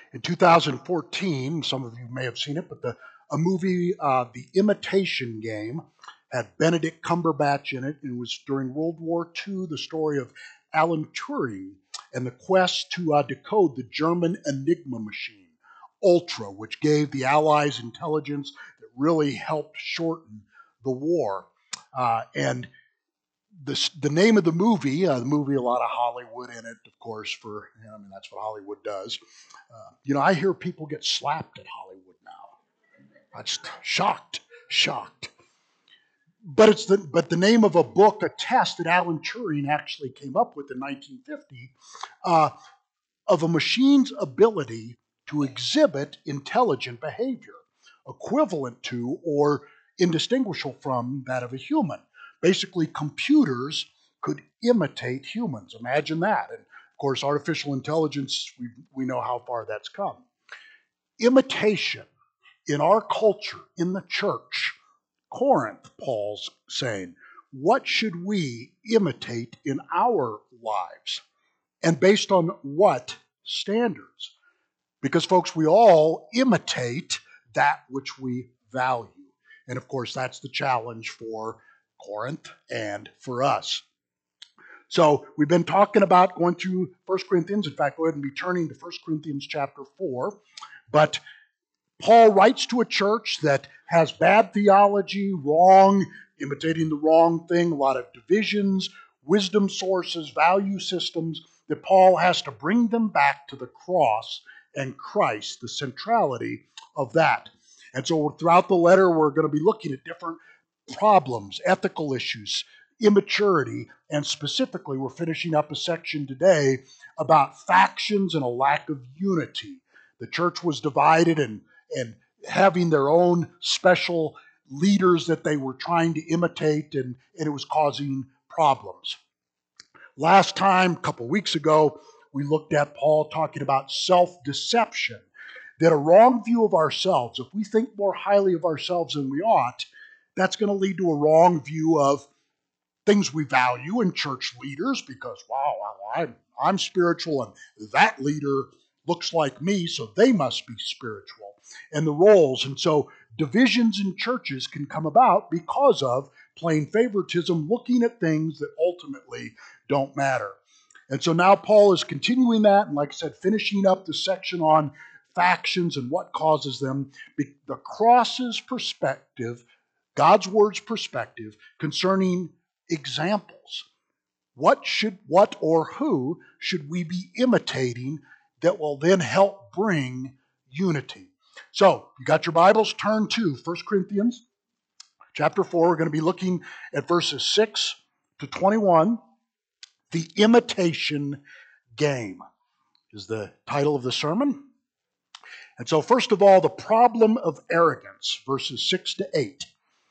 In 2014, some of you may have seen it, but a movie, The Imitation Game, had Benedict Cumberbatch in it. It was during World War II, the story of Alan Turing and the quest to decode the German Enigma machine, Ultra, which gave the Allies intelligence that really helped shorten the war. And the name of the movie, a lot of Hollywood in it, of course, that's what Hollywood does. I hear people get slapped at Hollywood now. I'm just shocked. But the name of a book, a test that Alan Turing actually came up with in 1950, of a machine's ability to exhibit intelligent behavior, equivalent to or indistinguishable from that of a human. Basically, computers could imitate humans. Imagine that. And of course, artificial intelligence, we know how far that's come. Imitation in our culture, in the church, Corinth, Paul's saying, what should we imitate in our lives? And based on what standards? Because, folks, we all imitate that which we value. And, of course, that's the challenge for Corinth and for us. So we've been talking about going through 1 Corinthians. In fact, go ahead and be turning to 1 Corinthians chapter 4. But Paul writes to a church that has bad theology, imitating the wrong thing, a lot of divisions, wisdom sources, value systems, that Paul has to bring them back to the cross and Christ, the centrality of that. And so throughout the letter, we're going to be looking at different problems, ethical issues, immaturity, and specifically, we're finishing up a section today about factions and a lack of unity. The church was divided and having their own special leaders that they were trying to imitate, and it was causing problems. Last time, a couple weeks ago, we looked at Paul talking about self-deception, that a wrong view of ourselves, if we think more highly of ourselves than we ought, that's going to lead to a wrong view of things we value in church leaders, because, I'm spiritual and that leader looks like me, so they must be spiritual, and the roles. And so divisions in churches can come about because of plain favoritism, looking at things that ultimately don't matter. And so now Paul is continuing that, and like I said, finishing up the section on factions and what causes them. The cross's perspective, God's word's perspective concerning examples. What or who should we be imitating that will then help bring unity? So, you got your Bibles? Turn to 1 Corinthians chapter 4. We're going to be looking at verses 6 to 21. The Imitation Game is the title of the sermon. And so, first of all, the problem of arrogance, verses 6 to 8.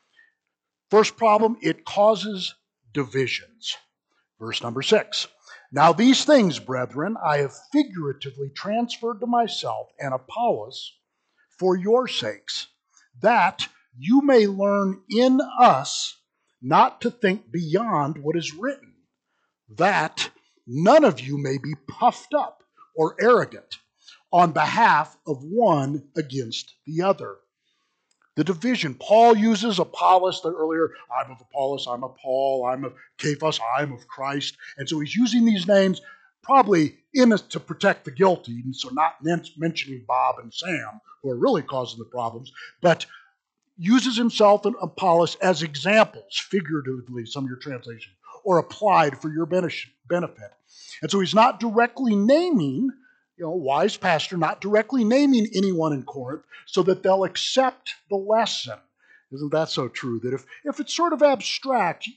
First problem, it causes divisions. Verse number 6. Now these things, brethren, I have figuratively transferred to myself and Apollos for your sakes, that you may learn in us not to think beyond what is written, that none of you may be puffed up or arrogant on behalf of one against the other. The division. Paul uses Apollos earlier. I'm of Apollos, I'm of Paul, I'm of Cephas, I'm of Christ. And so he's using these names probably to protect the guilty, and so not mentioning Bob and Sam, who are really causing the problems, but uses himself and Apollos as examples, figuratively, some of your translations, or applied for your benefit. And so he's not directly naming, wise pastor, not directly naming anyone in Corinth so that they'll accept the lesson. Isn't that so true? That if it's sort of abstract,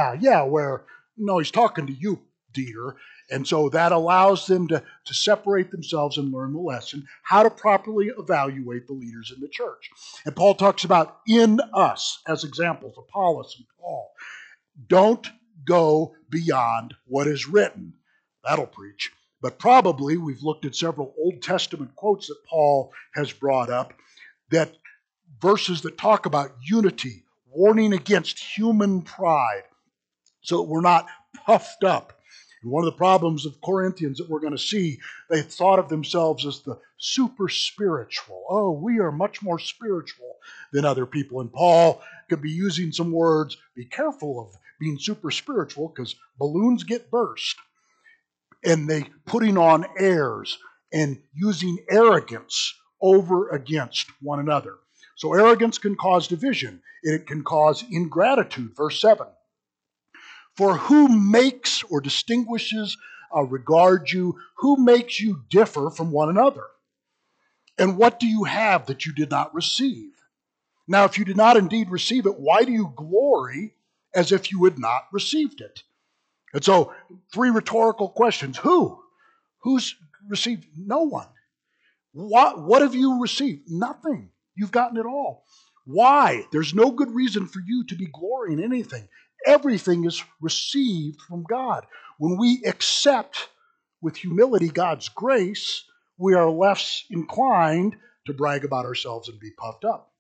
he's talking to you, Dieter. And so that allows them to separate themselves and learn the lesson, how to properly evaluate the leaders in the church. And Paul talks about in us as examples, Apollos and Paul. Don't go beyond what is written. That'll preach. But probably we've looked at several Old Testament quotes that Paul has brought up, that verses that talk about unity, warning against human pride, so that we're not puffed up. And one of the problems of Corinthians that we're going to see, they thought of themselves as the super spiritual. Oh, we are much more spiritual than other people. And Paul could be using some words, be careful of being super spiritual because balloons get burst. And they putting on airs and using arrogance over against one another. So arrogance can cause division. It can cause ingratitude. Verse 7. For who makes or distinguishes, regard you? Who makes you differ from one another? And what do you have that you did not receive? Now, if you did not indeed receive it, why do you glory as if you had not received it? And so, three rhetorical questions. Who? Who's received? No one. What have you received? Nothing. You've gotten it all. Why? There's no good reason for you to be glorying in anything. Everything is received from God. When we accept with humility God's grace, we are less inclined to brag about ourselves and be puffed up.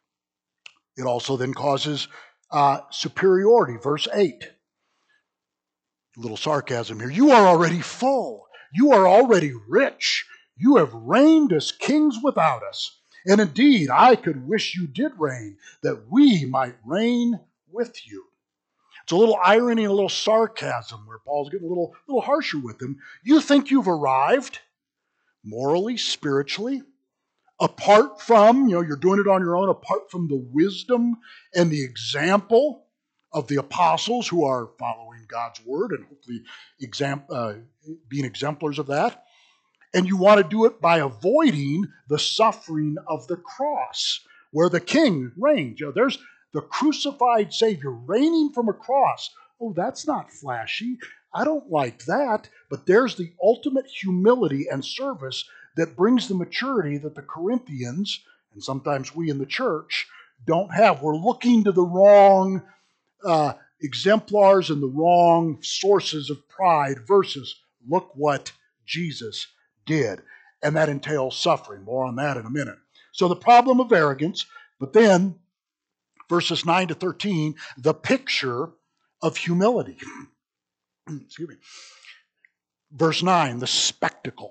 It also then causes superiority. Verse 8. A little sarcasm here. You are already full. You are already rich. You have reigned as kings without us. And indeed, I could wish you did reign, that we might reign with you. It's a little irony and a little sarcasm where Paul's getting a little harsher with them. You think you've arrived morally, spiritually, apart from, you're doing it on your own, apart from the wisdom and the example of the apostles who are following God's word and hopefully being exemplars of that. And you want to do it by avoiding the suffering of the cross, where the king reigns. There's the crucified Savior reigning from a cross. Oh, that's not flashy. I don't like that. But there's the ultimate humility and service that brings the maturity that the Corinthians, and sometimes we in the church, don't have. We're looking to the wrong exemplars and the wrong sources of pride versus look what Jesus did. And that entails suffering. More on that in a minute. So the problem of arrogance, but then verses 9 to 13, the picture of humility. Excuse me. Verse 9, the spectacle.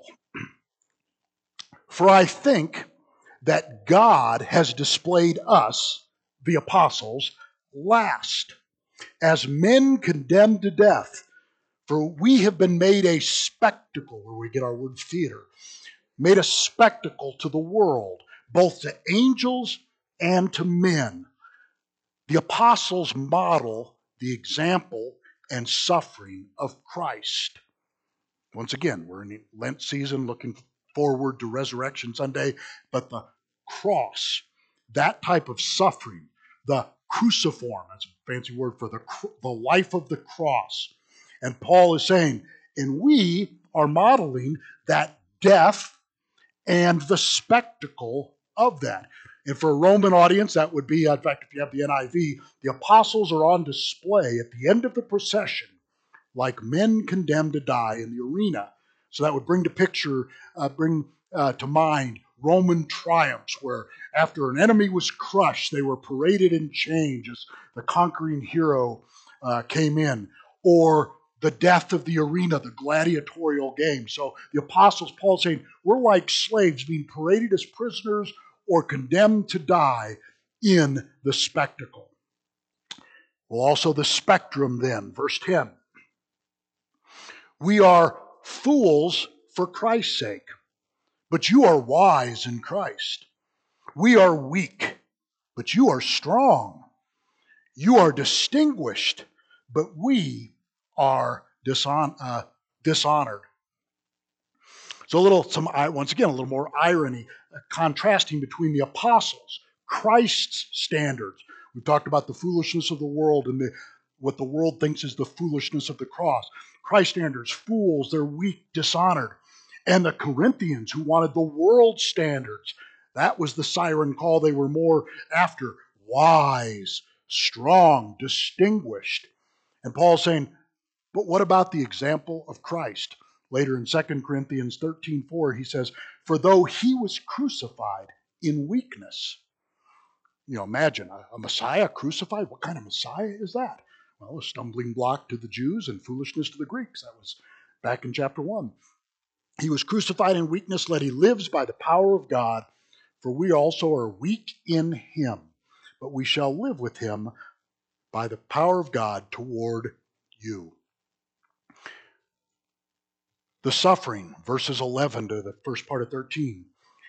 For I think that God has displayed us, the apostles, last, as men condemned to death. For we have been made a spectacle, where we get our word theater, made a spectacle to the world, both to angels and to men. The apostles model the example and suffering of Christ. Once again, we're in Lent season looking forward to Resurrection Sunday, but the cross, that type of suffering, the cruciform, that's a fancy word for the life of the cross. And Paul is saying, and we are modeling that death and the spectacle of that. And for a Roman audience, that would be, in fact, if you have the NIV, the apostles are on display at the end of the procession like men condemned to die in the arena. So that would bring to mind Roman triumphs, where after an enemy was crushed, they were paraded in chains as the conquering hero came in, or the death of the arena, the gladiatorial game. So the apostles, Paul saying, we're like slaves being paraded as prisoners or condemned to die in the spectacle. Well, also the spectrum then, verse 10. We are fools for Christ's sake, but you are wise in Christ. We are weak, but you are strong. You are distinguished, but we are dishonored. So once again, a little more irony, contrasting between the apostles, Christ's standards. We've talked about the foolishness of the world and what the world thinks is the foolishness of the cross. Christ's standards, fools, they're weak, dishonored. And the Corinthians, who wanted the world standards, that was the siren call they were more after. Wise, strong, distinguished. And Paul's saying, but what about the example of Christ? Later in 2 Corinthians 13:4, he says, for though he was crucified in weakness. Imagine a Messiah crucified. What kind of Messiah is that? Well, a stumbling block to the Jews and foolishness to the Greeks. That was back in chapter 1. He was crucified in weakness, yet he lives by the power of God, for we also are weak in him, but we shall live with him by the power of God toward you. The suffering, verses 11 to the first part of 13.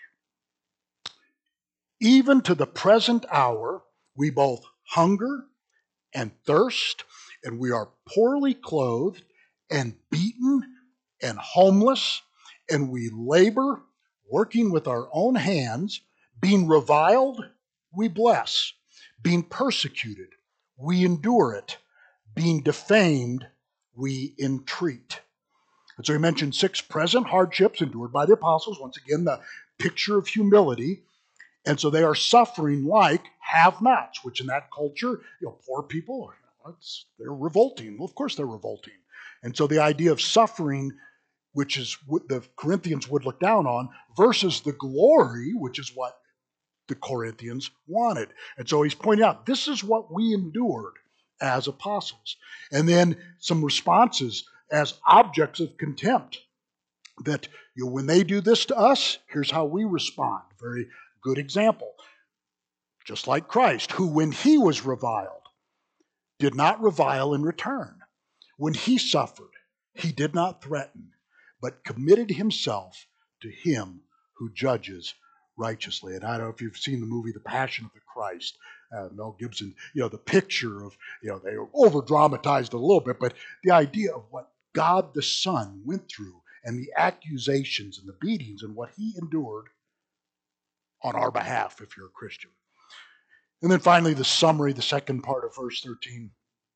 Even to the present hour, we both hunger and thirst, and we are poorly clothed and beaten and homeless, and we labor, working with our own hands, being reviled, we bless, being persecuted, we endure it, being defamed, we entreat. And so he mentioned 6 present hardships endured by the apostles. Once again, the picture of humility. And so they are suffering like have-nots, which in that culture, poor people, they're revolting. Well, of course they're revolting. And so the idea of suffering, which is what the Corinthians would look down on, versus the glory, which is what the Corinthians wanted. And so he's pointing out, this is what we endured as apostles. And then some responses as objects of contempt. That when they do this to us, here's how we respond. Very good example. Just like Christ, who when he was reviled, did not revile in return. When he suffered, he did not threaten, but committed himself to him who judges righteously. And I don't know if you've seen the movie The Passion of the Christ. Mel Gibson, the picture of, they over dramatized it a little bit, but the idea of what God the Son went through and the accusations and the beatings and what he endured on our behalf, if you're a Christian. And then finally, the summary, the second part of verse 13.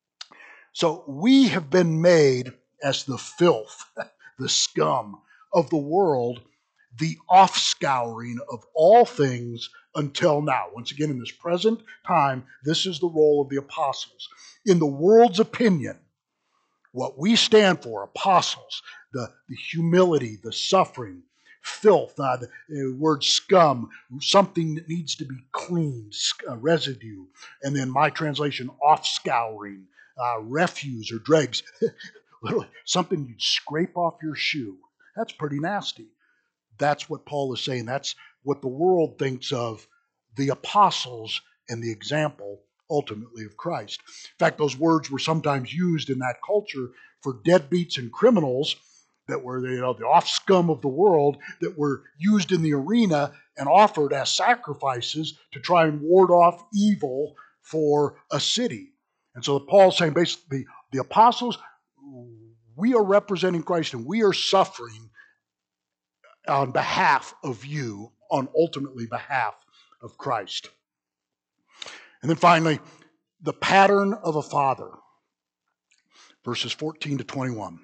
So we have been made as the filth, the scum of the world, the offscouring of all things until now. Once again, in this present time, this is the role of the apostles. In the world's opinion, what we stand for, apostles, the humility, the suffering, filth, the word scum, something that needs to be cleaned, residue, and then my translation, offscouring, refuse or dregs, literally something you'd scrape off your shoe. That's pretty nasty. That's what Paul is saying. That's what the world thinks of the apostles and the example ultimately of Christ. In fact, those words were sometimes used in that culture for deadbeats and criminals that were the off scum of the world that were used in the arena and offered as sacrifices to try and ward off evil for a city. And so Paul's saying basically the apostles, we are representing Christ and we are suffering on behalf of you, on ultimately behalf of Christ. And then finally, the pattern of a father, verses 14 to 21.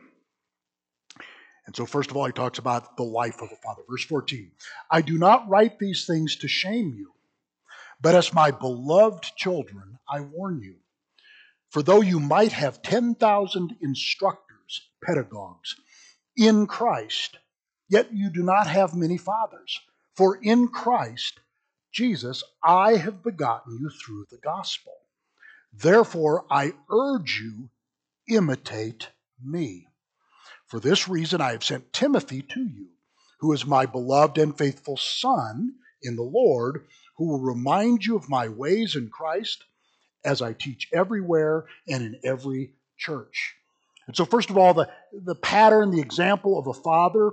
And so first of all, he talks about the life of a father. Verse 14, I do not write these things to shame you, but as my beloved children, I warn you. For though you might have 10,000 instructors, pedagogues, in Christ, yet you do not have many fathers. For in Christ Jesus, I have begotten you through the gospel. Therefore, I urge you, imitate me. For this reason, I have sent Timothy to you, who is my beloved and faithful son in the Lord, who will remind you of my ways in Christ as I teach everywhere and in every church. And so, first of all, the pattern, the example of a father,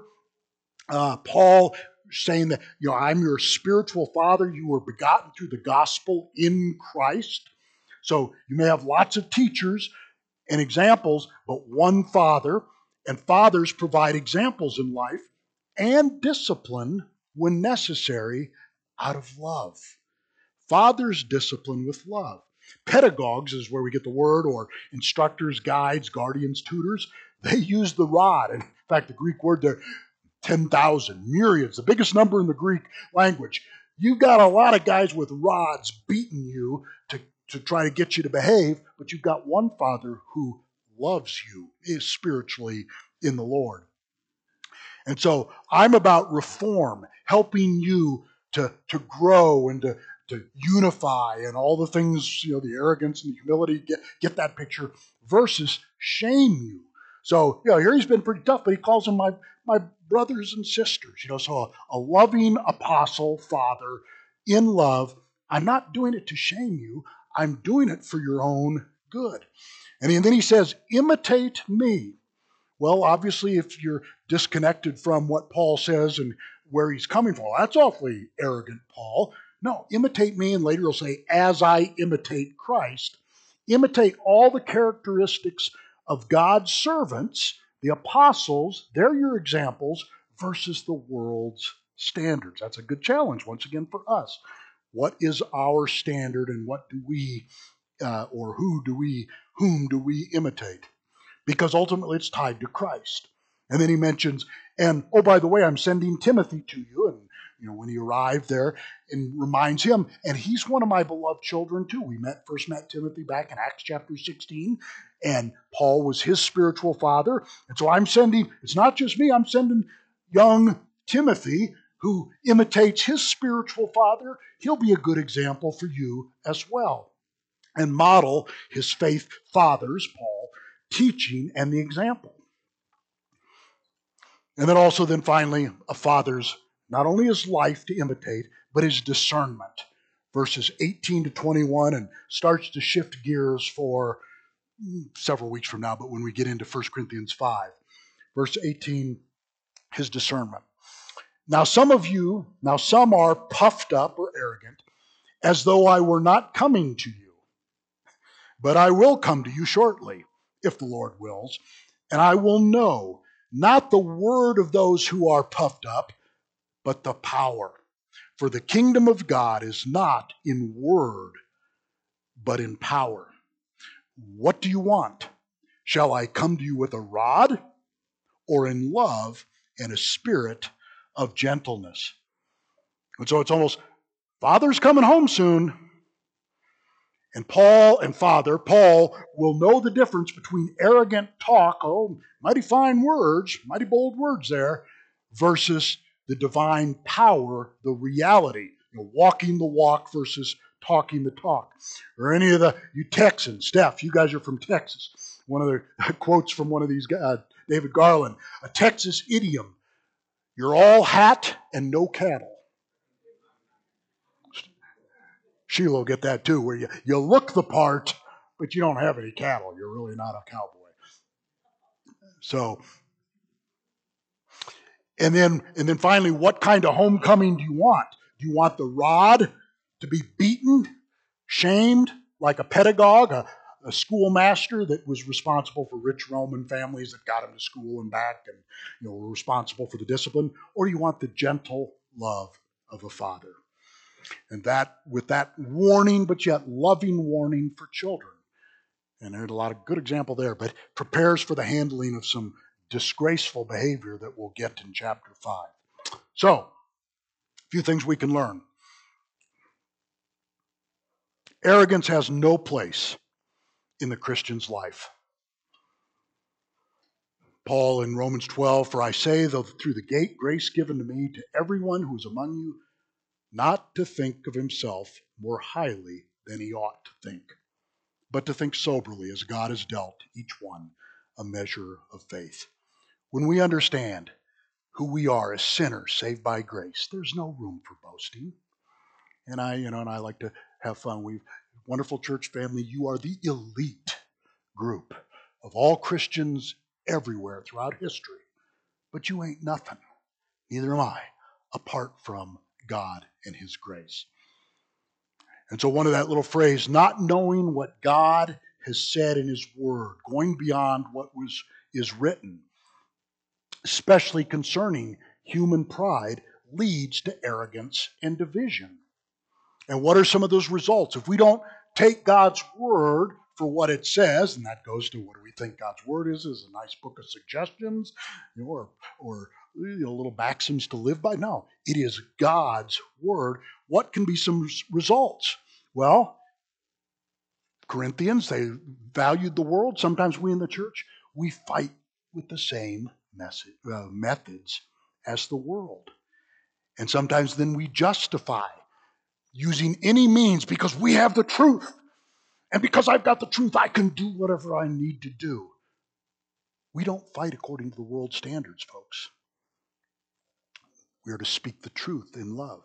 Paul saying that, I'm your spiritual father. You were begotten through the gospel in Christ. So you may have lots of teachers and examples, but one father. And fathers provide examples in life and discipline when necessary out of love. Fathers discipline with love. Pedagogues is where we get the word, or instructors, guides, guardians, tutors. They use the rod. And in fact, the Greek word there, 10,000, myriads, the biggest number in the Greek language. You've got a lot of guys with rods beating you to try to get you to behave, but you've got one father who loves you, is spiritually in the Lord. And so I'm about reform, helping you to grow and to unify and all the things, the arrogance and the humility, get that picture, versus shame you. So, here he's been pretty tough, but he calls them my brothers and sisters. So a loving apostle, father, in love. I'm not doing it to shame you. I'm doing it for your own good. And then he says, imitate me. Well, obviously, if you're disconnected from what Paul says and where he's coming from, that's awfully arrogant, Paul. No, imitate me, and later he'll say, as I imitate Christ. Imitate all the characteristics of God's servants, the apostles, they're your examples, versus the world's standards. That's a good challenge, once again, for us. What is our standard, and what do we, or whom do we imitate? Because ultimately it's tied to Christ. And then he mentions, and oh, by the way, I'm sending Timothy to you. And when he arrived there, and reminds him, and he's one of my beloved children too. We first met Timothy back in Acts chapter 16, and Paul was his spiritual father. And so it's not just me, I'm sending young Timothy, who imitates his spiritual father. He'll be a good example for you as well. And model his faith fathers, Paul, teaching and the example. And then finally, a father's not only his life to imitate, but his discernment. Verses 18 to 21, and starts to shift gears for several weeks from now, but when we get into 1 Corinthians 5. Verse 18, his discernment. Now some are puffed up or arrogant, as though I were not coming to you. But I will come to you shortly, if the Lord wills, and I will know not the word of those who are puffed up, but the power. For the kingdom of God is not in word, but in power. What do you want? Shall I come to you with a rod, or in love and a spirit of gentleness? And so it's almost, Father's coming home soon. And Paul will know the difference between arrogant talk, mighty fine words, mighty bold words there, versus the divine power, the reality, walking the walk versus talking the talk. Or any of you Texans, Steph, you guys are from Texas. One of the quotes from one of these guys, David Garland, a Texas idiom, you're all hat and no cattle. Sheila will get that too, where you look the part, but you don't have any cattle. You're really not a cowboy. So, and then finally, what kind of homecoming do you want? Do you want the rod to be beaten, shamed, like a pedagogue, a schoolmaster that was responsible for rich Roman families that got him to school and back and were responsible for the discipline? Or do you want the gentle love of a father? And that, with that warning, but yet loving warning for children. And there's a lot of good example there, but prepares for the handling of some disgraceful behavior that we'll get in chapter 5. So, a few things we can learn. Arrogance has no place in the Christian's life. Paul in Romans 12, for I say, though through the gate grace given to me, to everyone who is among you, not to think of himself more highly than he ought to think, but to think soberly as God has dealt each one a measure of faith. When we understand who we are as sinners saved by grace, there's no room for boasting. And I like to have fun. Wonderful church family, you are the elite group of all Christians everywhere throughout history. But you ain't nothing. Neither am I, apart from God and his grace. And so one of that little phrase, not knowing what God has said in his word, going beyond what is written, especially concerning human pride, leads to arrogance and division. And what are some of those results? If we don't take God's word for what it says, and that goes to what do we think God's word is a nice book of suggestions, or little maxims to live by? No, it is God's word. What can be some results? Well, Corinthians, they valued the world. Sometimes we in the church, we fight with the same methods as the world. And sometimes then we justify using any means because we have the truth. And because I've got the truth, I can do whatever I need to do. We don't fight according to the world standards, folks. We are to speak the truth in love.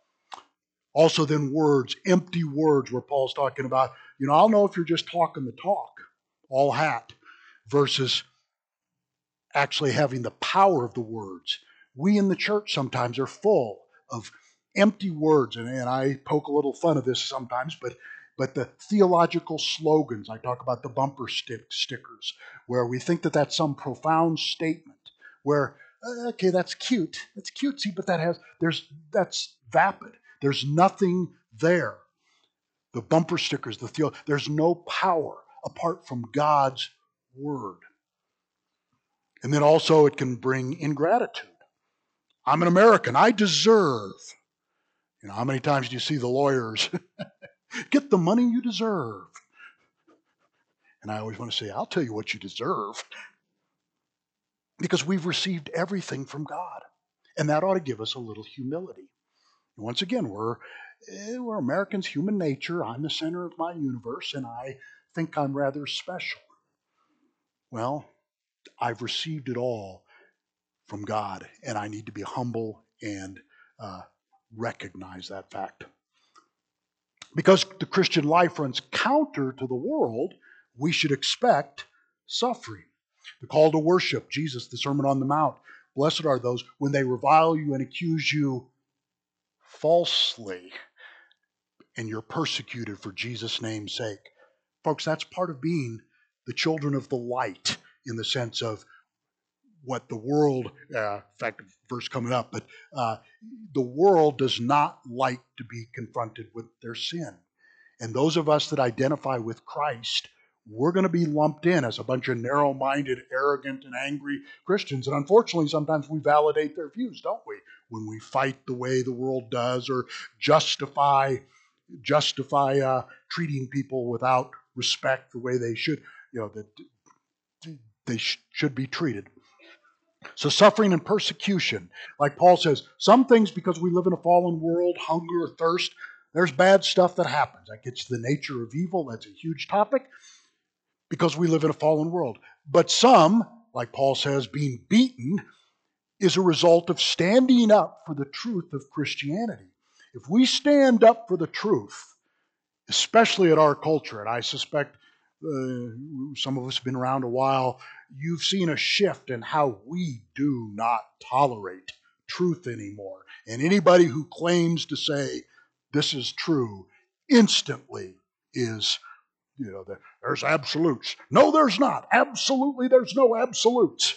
Also, then words, empty words, where Paul's talking about, I'll know if you're just talking the talk, all hat, versus actually having the power of the words. We in the church sometimes are full of empty words, and I poke a little fun of this sometimes, but the theological slogans, I talk about the bumper stickers, where we think that that's some profound statement, where, okay, that's cute, that's cutesy, but that's vapid. There's nothing there. The bumper stickers, there's no power apart from God's word. And then also it can bring ingratitude. I'm an American. I deserve. How many times do you see the lawyers get the money you deserve? And I always want to say, I'll tell you what you deserve. Because we've received everything from God. And that ought to give us a little humility. And once again, we're Americans, human nature. I'm the center of my universe, and I think I'm rather special. Well, I've received it all from God, and I need to be humble and recognize that fact. Because the Christian life runs counter to the world, we should expect suffering. The call to worship, Jesus, the Sermon on the Mount. Blessed are those when they revile you and accuse you falsely, and you're persecuted for Jesus' name's sake. Folks, that's part of being the children of the light in the sense of what the world, in fact, verse coming up, but the world does not like to be confronted with their sin. And those of us that identify with Christ, we're going to be lumped in as a bunch of narrow-minded, arrogant, and angry Christians. And unfortunately, sometimes we validate their views, don't we? When we fight the way the world does or justify treating people without respect the way they should, that they should be treated. So suffering and persecution, like Paul says, some things because we live in a fallen world, hunger or thirst, there's bad stuff that happens. That gets to the nature of evil. That's a huge topic because we live in a fallen world. But some, like Paul says, being beaten is a result of standing up for the truth of Christianity. If we stand up for the truth, especially in our culture, and I suspect some of us have been around a while, you've seen a shift in how we do not tolerate truth anymore. And anybody who claims to say this is true instantly is, there's absolutes. No, there's not. Absolutely, there's no absolutes.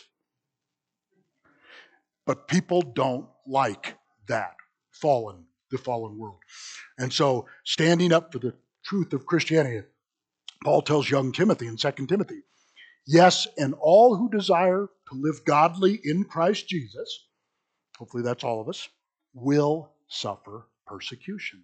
But people don't like that the fallen world. And so standing up for the truth of Christianity, Paul tells young Timothy in 2 Timothy, yes, and all who desire to live godly in Christ Jesus, hopefully that's all of us, will suffer persecution.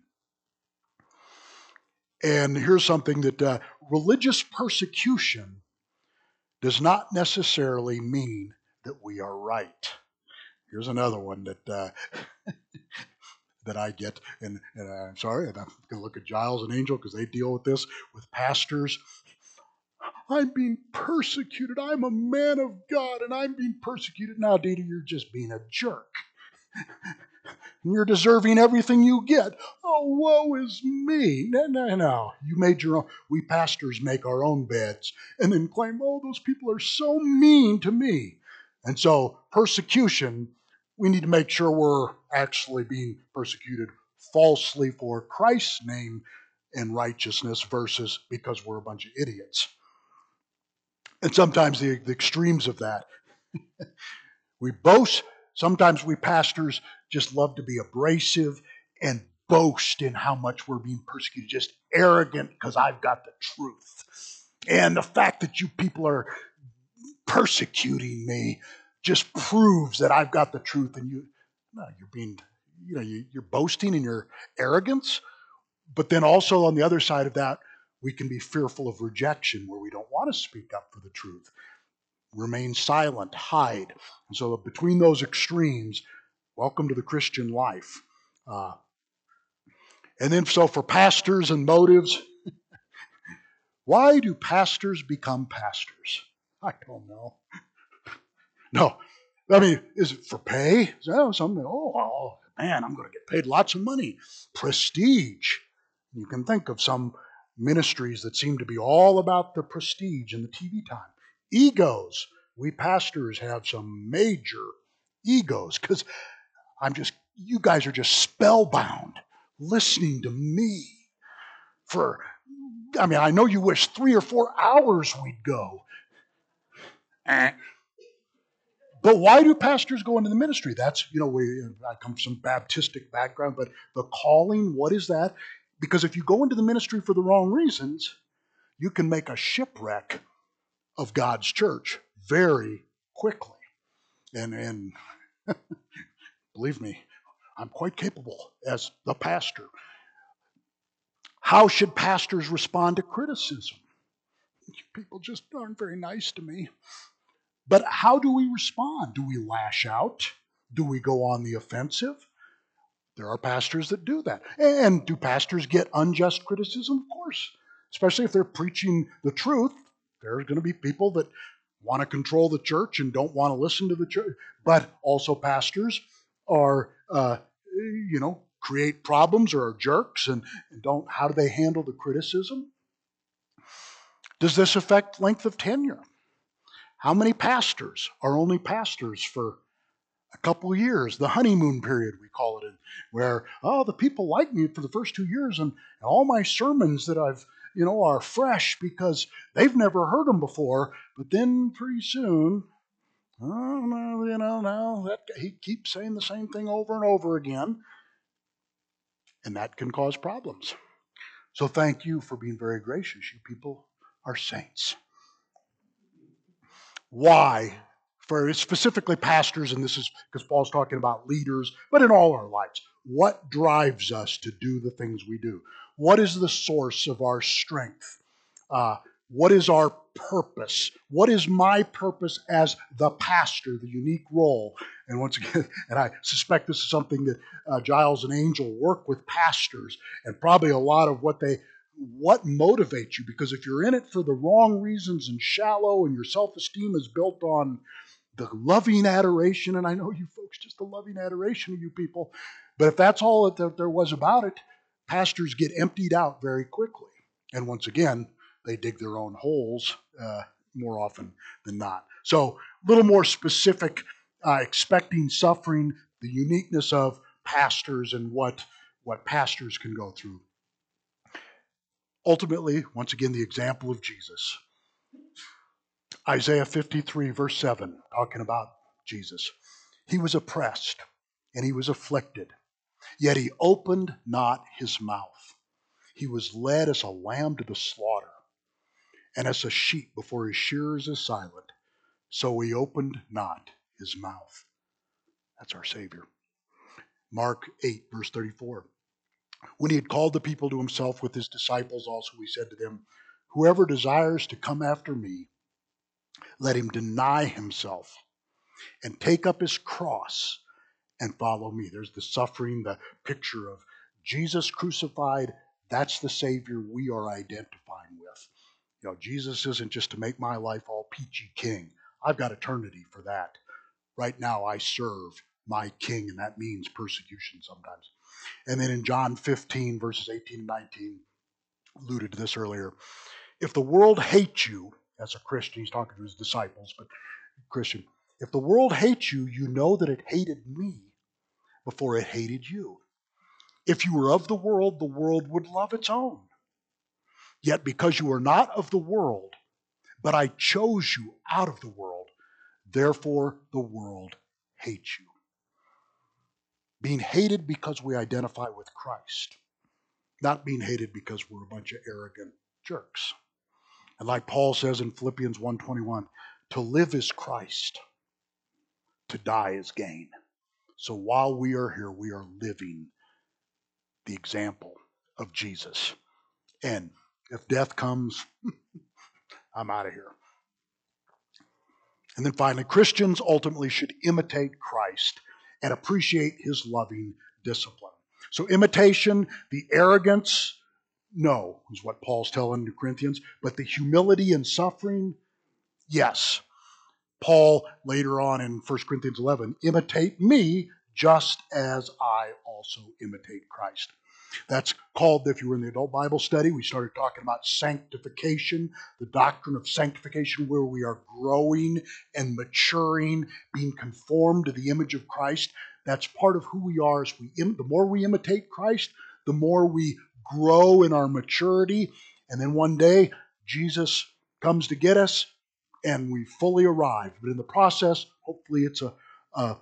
And here's something that religious persecution does not necessarily mean that we are right. Here's another one that that I get, and I'm sorry, and I'm going to look at Giles and Angel because they deal with this with pastors. I'm being persecuted. I'm a man of God, and I'm being persecuted. Now, Dita, you're just being a jerk. And you're deserving everything you get. Oh, woe is me. No. You made your own. We pastors make our own beds and then claim, oh, those people are so mean to me. And so persecution, we need to make sure we're actually being persecuted falsely for Christ's name and righteousness versus because we're a bunch of idiots. And sometimes the extremes of that. We boast. Sometimes we pastors just love to be abrasive and boast in how much we're being persecuted, just arrogant because I've got the truth. And the fact that you people are persecuting me just proves that I've got the truth, and you're being, you're boasting in your arrogance. But then also on the other side of that, we can be fearful of rejection where we don't want to speak up for the truth. Remain silent, hide. And so between those extremes, welcome to the Christian life. And then so for pastors and motives, why do pastors become pastors? I don't know. No. I mean, is it for pay? Is that something? Oh, man, I'm going to get paid lots of money. Prestige. You can think of some ministries that seem to be all about the prestige and the TV time. Egos. We pastors have some major egos because you guys are just spellbound listening to me I know you wish 3 or 4 hours we'd go. But why do pastors go into the ministry? That's, I come from some Baptistic background, but the calling, what is that? Because if you go into the ministry for the wrong reasons, you can make a shipwreck of God's church very quickly. And believe me, I'm quite capable as the pastor. How should pastors respond to criticism? People just aren't very nice to me. But how do we respond? Do we lash out? Do we go on the offensive? There are pastors that do that. And do pastors get unjust criticism? Of course. Especially if they're preaching the truth. There's going to be people that want to control the church and don't want to listen to the church. But also pastors are, create problems or are jerks and don't. How do they handle the criticism? Does this affect length of tenure? How many pastors are only pastors for a couple of years, the honeymoon period, we call it, where, the people like me for the first 2 years, and all my sermons that I've, are fresh because they've never heard them before, but then pretty soon, now that he keeps saying the same thing over and over again, and that can cause problems. So thank you for being very gracious. You people are saints. Why? For specifically pastors, and this is because Paul's talking about leaders, but in all our lives, what drives us to do the things we do? What is the source of our strength? What is our purpose? What is my purpose as the pastor, the unique role? And once again, and I suspect this is something that Giles and Angel work with pastors, and probably a lot of what motivates you, because if you're in it for the wrong reasons and shallow and your self-esteem is built on the loving adoration, and I know you folks, just the loving adoration of you people, but if that's all that there was about it, pastors get emptied out very quickly. And once again, they dig their own holes more often than not. So a little more specific, expecting suffering, the uniqueness of pastors and what pastors can go through. Ultimately, once again, the example of Jesus. Isaiah 53, verse 7, talking about Jesus. He was oppressed and he was afflicted, yet he opened not his mouth. He was led as a lamb to the slaughter, and as a sheep before his shearers is silent, so he opened not his mouth. That's our Savior. Mark 8, verse 34. When he had called the people to himself with his disciples also, he said to them, whoever desires to come after me, let him deny himself and take up his cross and follow me. There's the suffering, the picture of Jesus crucified. That's the Savior we are identifying with. Jesus isn't just to make my life all peachy king. I've got eternity for that. Right now I serve my king, and that means persecution sometimes. And then in John 15, verses 18 and 19, alluded to this earlier. If the world hates you, as a Christian, he's talking to his disciples, but Christian, if the world hates you, you know that it hated me before it hated you. If you were of the world would love its own. Yet because you are not of the world, but I chose you out of the world, therefore the world hates you. Being hated because we identify with Christ, not being hated because we're a bunch of arrogant jerks. And like Paul says in Philippians 1:21, to live is Christ, to die is gain. So while we are here, we are living the example of Jesus. And if death comes, I'm out of here. And then finally, Christians ultimately should imitate Christ and appreciate his loving discipline. So imitation, the arrogance, no, is what Paul's telling the Corinthians. But the humility and suffering, yes. Paul, later on in 1 Corinthians 11, imitate me just as I also imitate Christ. That's called, if you were in the adult Bible study, we started talking about sanctification, the doctrine of sanctification, where we are growing and maturing, being conformed to the image of Christ. That's part of who we are. The more we imitate Christ, the more we grow in our maturity. And then one day, Jesus comes to get us, and we fully arrive. But in the process, hopefully it's a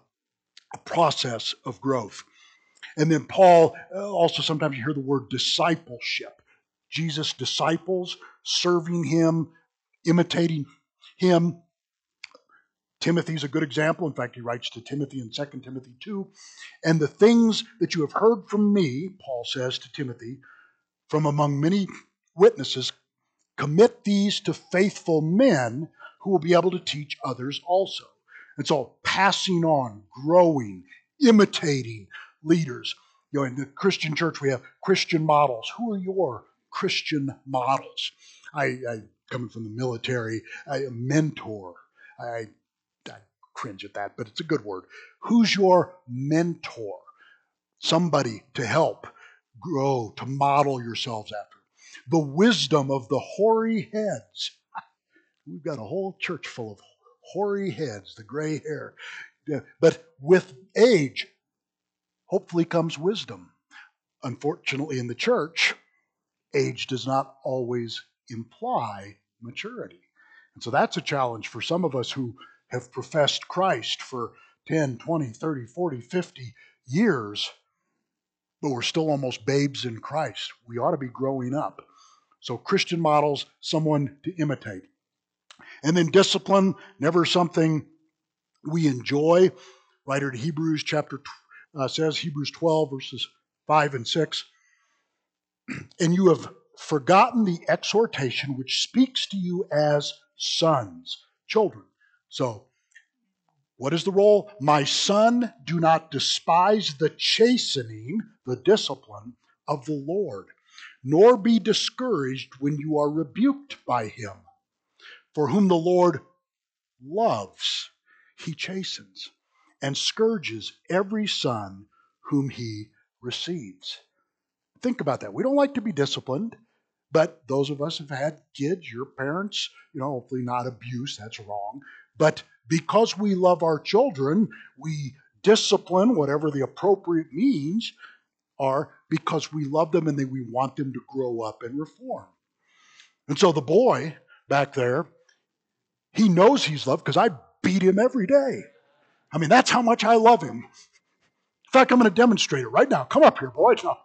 process of growth. And then Paul, also sometimes you hear the word discipleship. Jesus' disciples, serving him, imitating him. Timothy's a good example. In fact, he writes to Timothy in 2 Timothy 2. And the things that you have heard from me, Paul says to Timothy, from among many witnesses, commit these to faithful men who will be able to teach others also. And so passing on, growing, imitating leaders. You know, in the Christian church, we have Christian models. Who are your Christian models? I coming from the military, a mentor. I cringe at that, but it's a good word. Who's your mentor? Somebody to help grow, to model yourselves after. The wisdom of the hoary heads. We've got a whole church full of hoary heads, the gray hair. But with age, hopefully comes wisdom. Unfortunately, in the church, age does not always imply maturity. And so that's a challenge for some of us who have professed Christ for 10, 20, 30, 40, 50 years, but we're still almost babes in Christ. We ought to be growing up. So Christian models, someone to imitate. And then discipline, never something we enjoy. Writer to Hebrews says, Hebrews 12, verses 5 and 6, and you have forgotten the exhortation which speaks to you as sons, children. So, what is the role? My son, do not despise the chastening, the discipline of the Lord, nor be discouraged when you are rebuked by him. For whom the Lord loves, he chastens and scourges every son whom he receives. Think about that. We don't like to be disciplined, but those of us who've had kids, your parents, hopefully not abuse, that's wrong. But because we love our children, we discipline whatever the appropriate means are because we love them and we want them to grow up and reform. And so the boy back there, he knows he's loved because I beat him every day. I mean, that's how much I love him. In fact, I'm going to demonstrate it right now. Come up here, boys. No.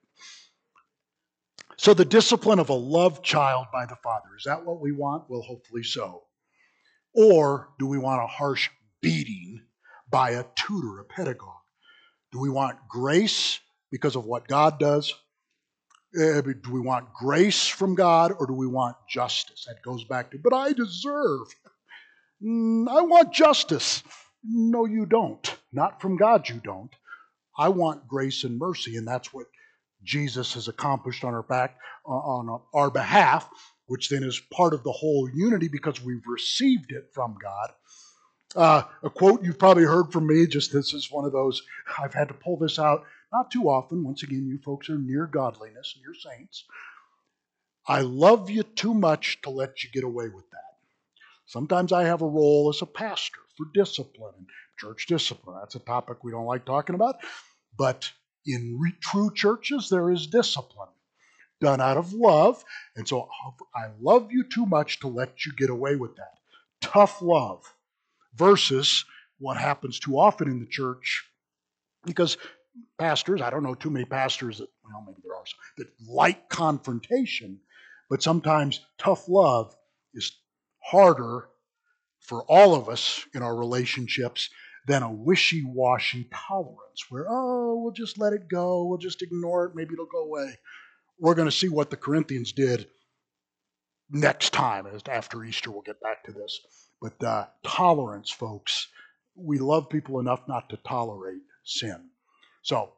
So the discipline of a loved child by the father, is that what we want? Well, hopefully so. Or do we want a harsh beating by a tutor, a pedagogue? Do we want grace because of what God does? Do we want grace from God or do we want justice? That goes back to, but I deserve. I want justice. No, you don't. Not from God, you don't. I want grace and mercy, and that's what Jesus has accomplished on our behalf, which then is part of the whole unity because we've received it from God. A quote you've probably heard from me, just this is one of those, I've had to pull this out not too often. Once again, you folks are near godliness and you're saints. I love you too much to let you get away with that. Sometimes I have a role as a pastor for discipline and church discipline. That's a topic we don't like talking about. But in true churches, there is discipline done out of love. And so I love you too much to let you get away with that. Tough love versus what happens too often in the church. Because pastors, I don't know too many pastors that, well, maybe there are some, that like confrontation. But sometimes tough love is harder for all of us in our relationships than a wishy-washy tolerance where, we'll just let it go, we'll just ignore it, maybe it'll go away. We're going to see what the Corinthians did next time. After Easter, we'll get back to this. But tolerance, folks, we love people enough not to tolerate sin. So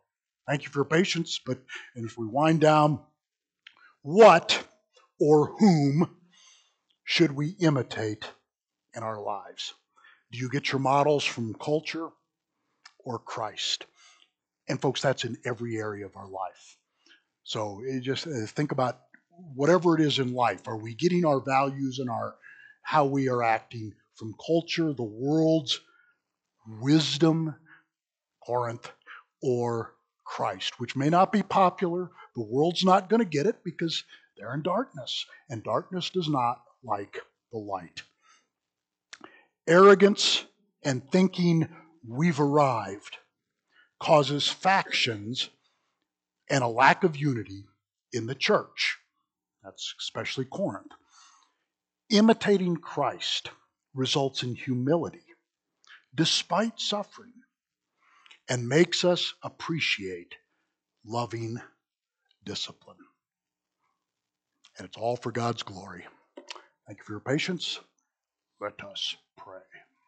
Thank you for your patience. And if we wind down, what or whom should we imitate in our lives? Do you get your models from culture or Christ? And folks, that's in every area of our life. So just think about whatever it is in life. Are we getting our values and our how we are acting from culture, the world's wisdom, Corinth, or Christ, which may not be popular. The world's not going to get it because they're in darkness, and darkness does not like the light. Arrogance and thinking we've arrived causes factions and a lack of unity in the church. That's especially Corinth. Imitating Christ results in humility despite suffering and makes us appreciate loving discipline. And it's all for God's glory. Thank you for your patience. Let us pray.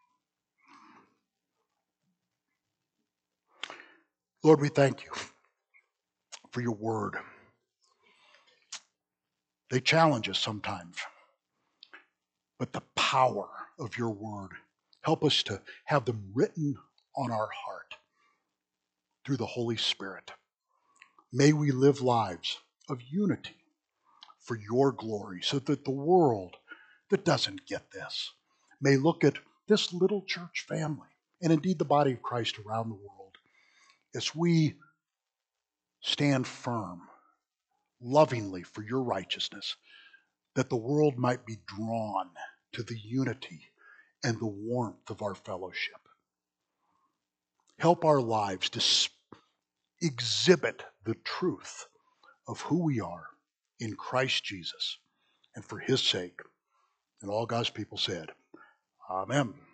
Lord, we thank you for your word. They challenge us sometimes, but the power of your word, help us to have them written on our heart through the Holy Spirit. May we live lives of unity for your glory so that the world that doesn't get this may look at this little church family and indeed the body of Christ around the world as we stand firm lovingly for your righteousness, that the world might be drawn to the unity and the warmth of our fellowship. Help our lives to exhibit the truth of who we are in Christ Jesus, and for his sake. And all God's people said, Amen.